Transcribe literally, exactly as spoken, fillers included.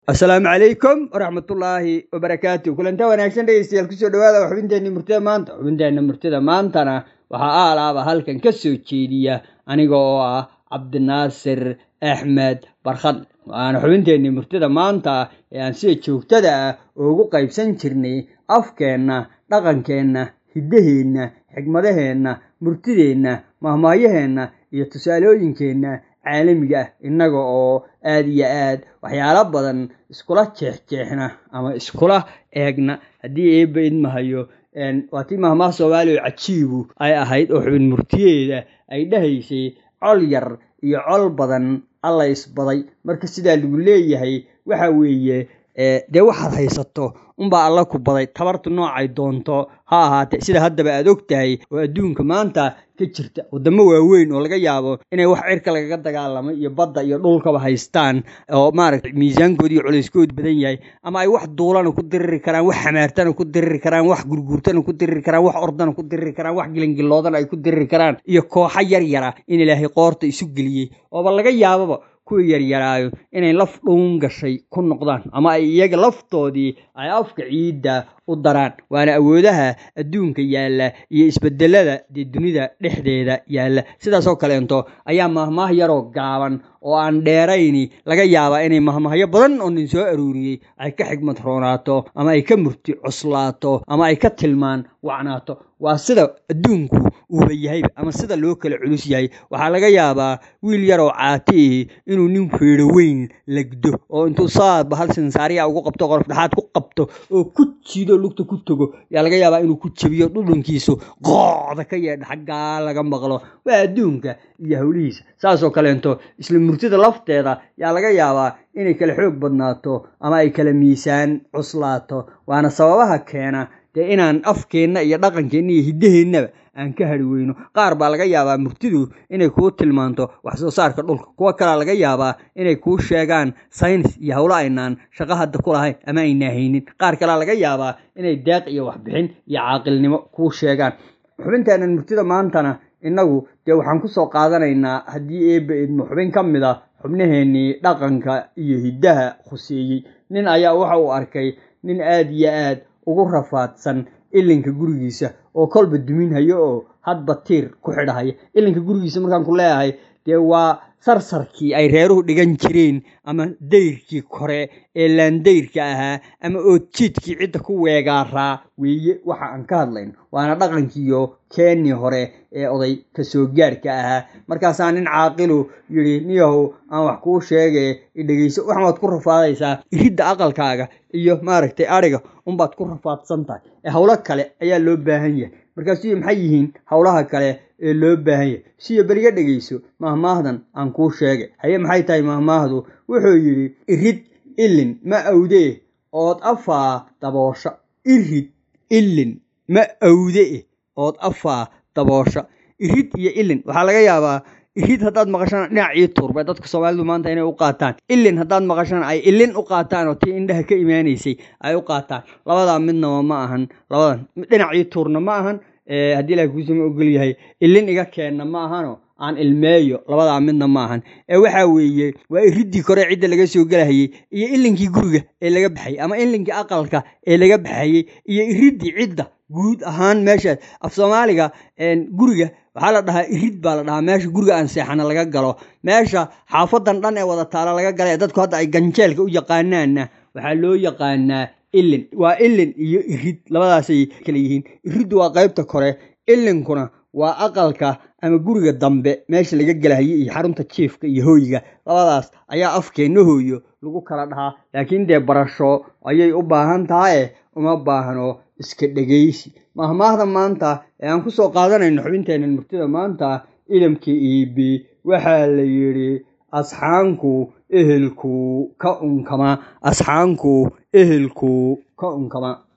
السلام عليكم ورحمة الله وبركاته. كل أنت وناكسن ديستيال كسر دواء وحبنتني مرتدى مانت وحبنتني مرتدى مانتنا وحقال هذا هالكن كسر تشيدية أنا جوا عبد الناصر أحمد برخد وأنا حبنتني مرتدى مانتا يعني سيد شوف تدا وقايب سنشرني أفكارنا رقنكنا هدهنا حكمتهنا مرتدينا مهمايهنا يتسالوينكنا caalamiga inaga oo aad iyo aad waxyaalo badan iskula jeexjeexna ama iskula eegna hadii ay bayd mahayo een waati mahmaa Soomaaliya cajiibu ay ahayd oo xubin murtiyeeda ay dhahaysay col yar iyo col badan alla isbaday marka sida lagu leeyahay waxa weeye ee de waxaad haysato unba alla ku baday tabartu noocay doonto ha ahaatee sida haddaba aad ogtahay oo adduunka maanta ka jirta wadamo waaweyn oo laga yaabo inay wax cirka laga dagaalamo iyo badda iyo dhulkaba haystaan oo maaragtay miisaankoodii iyo culayskood badan yahay ama ay wax duulana ku diriri karaan wax xamaartana ku diriri karaan wax gurguurtana ku diriri karaan wax ordana ku diriri karaan wax gilingiloodana ay ku diriri karaan iyo kooxa yar yara in Ilaahay qoorta isu geliyay oo ba laga yaabo kuwa yar yaraayo inay laf dhuun gashay ku noqdaan ama ay iyaga laftoodii ay afka ciida u daraan waana awoodaha adduunka yaala iyo isbedelada dunida dhexdeeda yaala sidaas oo kale into ayaa mahmaah yar oo gaaban oo aan dheerayni laga yaabaa inay mahmaahyo badan oo nin soo aruuriyay ay ka xigmad roonaato ama ay ka murti cuslaato ama ay ka tilmaan wacnaato waa sida adduunku uu yahay ama sida loo kala culus yahay waxa laga yaabaa wiil yar oo caati inuu nin feero weyn lagdo oo intuu saad hal sansaariya ugu qabto qorf dhaxaad ku qabto oo ku jiido lugta ku tago yaa laga yaabaa inuu ku jabiyo dhudhunkiisu qooda ka yeedh xagga laga maqlo waa adduunka iyo hawlihiisa saas oo kale into isla murtida lafteeda yaa laga yaabaa inay kala xoog badnaato ama ay kala miisaan cuslaato waana sababaha keena de inaan afkeena iyo dhaqankeena iyo hidaheennaba aan ka hari weyno qaar baa laga yaabaa murtidu inay ku tilmaanto wax soo saarka dhulka kuwa kale laga yaabaa inay ku sheegaan science iyo hawlo aynaan shaqo hadda ku lahayn ama ay naahaynin qaar kale laga yaabaa inay deeq iyo wax bixin iyo caaqilnimo ku sheegaan xubinteena murtida maantana inagu de waxaan ku soo qaadanaynaa hadii eeba idmo xubin kamid ah xubnaheeni dhaqanka iyo hidaha khuseeyay nin ayaa waxa uu arkay nin aad iyo aad ugu rafaadsan ilinka gurigiisa oo kolba dumin hayo oo hadba tiir ku xidhahay ilinka gurigiisa markaan ku leeyahay de waa sarsarkii ay reeruhu dhigan jireen ama deyrkii kore ee laandeyrka ahaa ama oodjiidkii cidda ku weegaaraa weeye waxa aan ka hadlayno waana dhaqankiyo keeni hore ee oday ka soo gaarka ahaa markaasaan nin caaqilu yiri niyahow aan wax kuu sheegay idhageyso waxaad ku rafaadaysaa iridda aqalkaaga iyo maaragtay ariga unbaad ku rafaadsan tahay ee hawlo kale ayaa loo baahan yahay markaasii maxay yihiin hawlaha kale ee loo baahan yahay si bariga dhageyso mahmaahdan aan ku sheegay haye maxay tahay mahmaahdu wuxuu yiri irid ilin ma awdee ood afaa daboosha irid ilin ma awdee ood afaa daboosha irid iyo ilin waxa laga yaabaa irid hadaad maqashaan dhinacii turba dadka Soomaalidu maanta inay u qaataan ilin hadaad maqashaan ay ilin u qaataan oo tii indhaha ka iimaanaysay ay u qaataan labada midna ma ahan labadan dhinacii turna ma ahan ee hadii la ku soo ogol yahay ilin iga keenna ma ahano aan ilmeeyo labada midna ma ahan ee waxa weeye waa iridii kore cid laga soo galahayay iyo ilinkii guriga ee laga baxay ama ilinkii aqalka ee laga baxay iyo iridii cidda guud ahaan meesha af Soomaaliga een guriga waxa la dhahaa irid baa la dhahaa meesha guriga aan seexana laga galo meesha xaafadan dhan ee wada taala laga galay dadku hadda ay ganjeelka u yaqaanaan waxa loo yaqaanaa ilin waa ilin iyo irid labadaas ay kala yihiin irid waa qaybta kore ilinkuna waa aqalka ama guriga dambe meesha laga galahayay iyo xarunta chiefka iyo hooyiga labadaas ayaa afkeena hooyo lagu kala dhahaa laakiin de barasho ayay u baahan tahay uma baahno iska dhageysi mahmaahda maanta ee aan ku soo qaadanayno xubinteena murtida maanta ilimkii iibi waxa la yiri asxaanku ehelku ka unkama asxaanku ehelku ka unkama